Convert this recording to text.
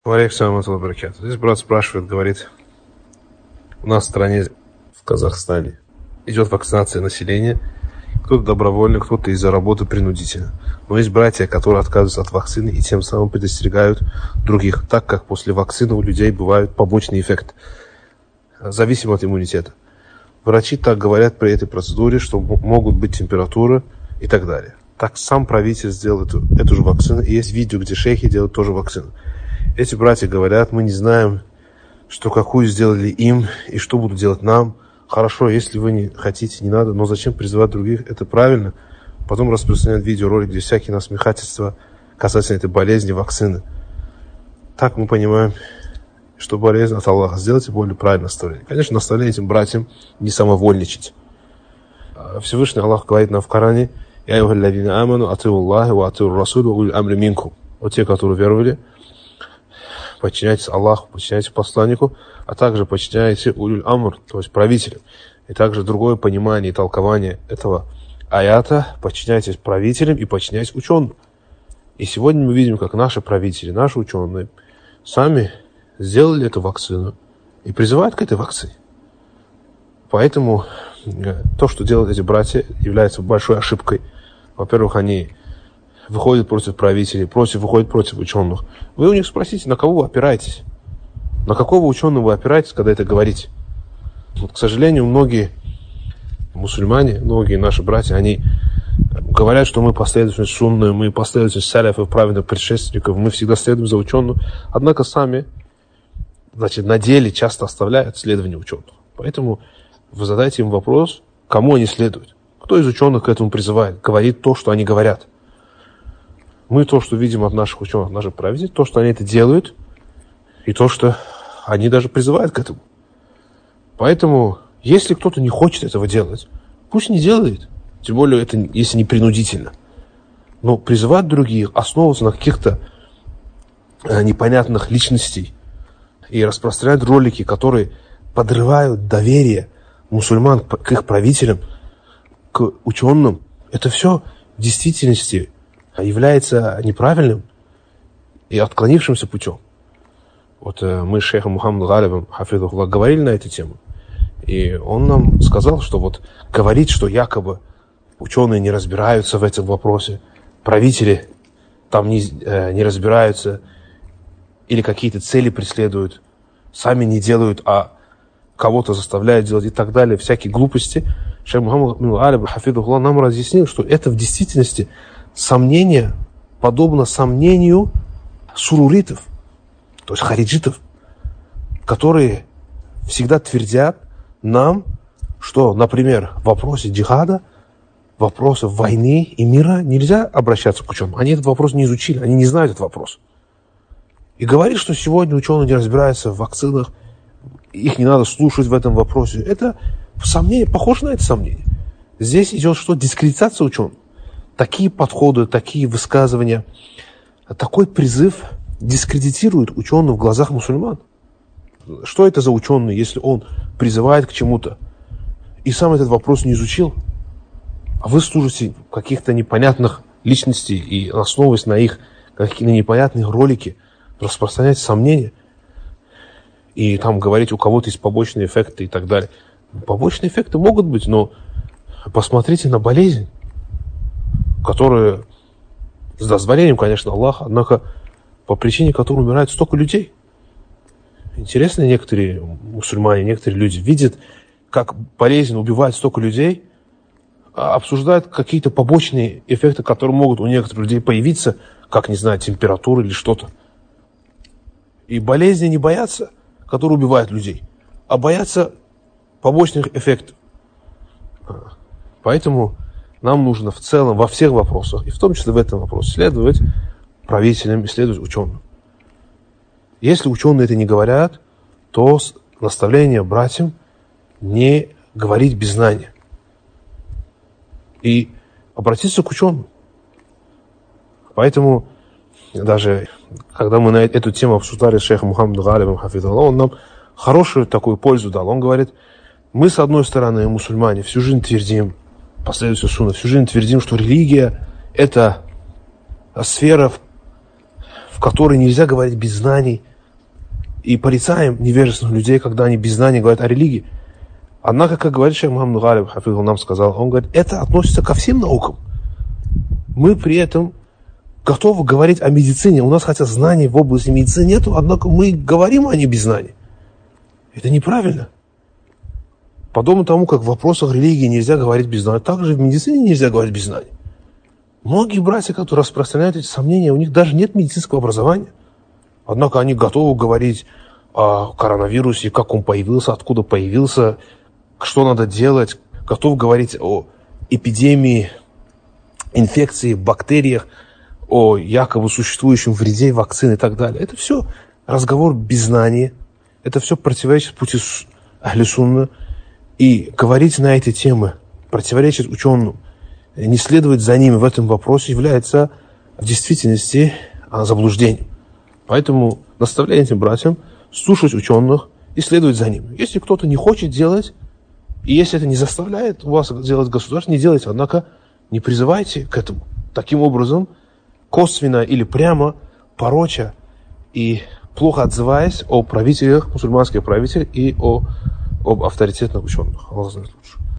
Здесь брат спрашивает, говорит, у нас в стране, в Казахстане, идет вакцинация населения, кто-то добровольно, кто-то из-за работы принудительно. Но есть братья, которые отказываются от вакцины и тем самым предостерегают других, так как после вакцины у людей бывают побочные эффекты, зависимо от иммунитета. Врачи так говорят при этой процедуре, что могут быть температура и так далее. Так сам правитель сделал эту же вакцину, и есть видео, где шейхи делают тоже вакцину. Эти братья говорят, мы не знаем, что какую сделали им и что будут делать нам. Хорошо, если вы не хотите, не надо, но зачем призывать других? Это правильно. Потом распространяют видеоролик, где всякие насмехательства касательно этой болезни, вакцины. Так мы понимаем, что болезнь от Аллаха. Сделайте более правильное наставление. Конечно, наставление этим братьям не самовольничать. Всевышний Аллах говорит нам в Коране: «Я юхаллазина аману атиу Аллахи ва атиу расулу уль амри минкум». Вот те, которые веровали, подчиняйтесь Аллаху, подчиняйтесь посланнику, а также подчиняйтесь улюль амр, то есть правителю. И также другое понимание и толкование этого аята: подчиняйтесь правителям и подчиняйтесь ученым. И сегодня мы видим, как наши правители, наши ученые сами сделали эту вакцину и призывают к этой вакцине. Поэтому то, что делают эти братья, является большой ошибкой. Во-первых, они выходят против правителей, выходят против ученых. Вы у них спросите, на кого вы опираетесь? На какого ученого вы опираетесь, когда это говорите? Вот, к сожалению, многие мусульмане, многие наши братья, они говорят, что мы последовательны сунны, мы последовательны саляфов, праведных предшественников, мы всегда следуем за ученым. Однако сами, на деле часто оставляют следование ученых. Поэтому вы задайте им вопрос, кому они следуют. Кто из ученых к этому призывает, говорит то, что они говорят. Мы то, что видим от наших ученых, от наших правителей, то, что они это делают, и то, что они даже призывают к этому. Поэтому, если кто-то не хочет этого делать, пусть не делает. Тем более, это если не принудительно. Но призывать других, основываться на каких-то непонятных личностей и распространять ролики, которые подрывают доверие мусульман к их правителям, к ученым, это все в действительности является неправильным и отклонившимся путем. Вот мы с шейхом Мухаммадом Галибом, хафидухуллах, говорили на эту тему. И он нам сказал, что вот говорить, что якобы ученые не разбираются в этом вопросе, правители там не разбираются или какие-то цели преследуют, сами не делают, а кого-то заставляют делать и так далее, всякие глупости. Шейх Мухаммад Галиб, хафидухуллах, нам разъяснил, что это в действительности сомнение подобно сомнению суруритов, то есть хариджитов, которые всегда твердят нам, что, например, в вопросе джихада, в вопросе войны и мира нельзя обращаться к ученым. Они этот вопрос не изучили, они не знают этот вопрос. И говорит, что сегодня ученые не разбираются в вакцинах, их не надо слушать в этом вопросе. Это сомнение, похоже на это сомнение. Здесь идет что? Дискредитация ученых. Такие подходы, такие высказывания, такой призыв дискредитирует ученых в глазах мусульман. Что это за ученый, если он призывает к чему-то и сам этот вопрос не изучил? А вы служите каких-то непонятных личностей и, основываясь на их какие-то непонятные ролики, распространять сомнения и там говорить, у кого-то есть побочные эффекты и так далее. Побочные эффекты могут быть, но посмотрите на болезнь, которые с дозволением, конечно, Аллаха, однако по причине которой умирает столько людей. Интересно, некоторые мусульмане, некоторые люди видят, как болезнь убивает столько людей, а обсуждают какие-то побочные эффекты, которые могут у некоторых людей появиться, как, не знаю, температура или что-то. И болезни не боятся, которые убивают людей, а боятся побочных эффектов. Поэтому нам нужно в целом во всех вопросах, и в том числе в этом вопросе, следовать правителям и следовать ученым. Если ученые это не говорят, то наставление братьям не говорить без знания. И обратиться к ученым. Поэтому даже когда мы на эту тему обсуждали с шейхом Мухаммадом Галибом, хафидуллах, он нам хорошую такую пользу дал. Он говорит, мы с одной стороны, мусульмане, всю жизнь твердим, последователи сунны, всю жизнь твердим, что религия – это сфера, в которой нельзя говорить без знаний, и порицаем невежественных людей, когда они без знаний говорят о религии. Однако, как говорит шейх Мухаммад Галиб, хафизаху, нам сказал, он говорит, это относится ко всем наукам. Мы при этом готовы говорить о медицине. У нас хотя знаний в области медицины нету, однако мы говорим о ней без знаний. Это неправильно. Подобно тому, как в вопросах религии нельзя говорить без знаний, также в медицине нельзя говорить без знаний. Многие братья, которые распространяют эти сомнения, у них даже нет медицинского образования. Однако они готовы говорить о коронавирусе, как он появился, откуда появился, что надо делать, готовы говорить о эпидемии, инфекции, бактериях, о якобы существующем вреде вакцин и так далее. Это все разговор без знания, это все противоречит пути Ахли Сунна. И говорить на эти темы противоречит ученым, не следовать за ними в этом вопросе является в действительности заблуждением. Поэтому наставляю этим братьям слушать ученых и следовать за ними. Если кто-то не хочет делать, и если это не заставляет вас делать государство, не делайте, однако не призывайте к этому. Таким образом, косвенно или прямо пороча и плохо отзываясь о правителях, мусульманских правителях и об авторитетных ученых. Аллах знает лучше.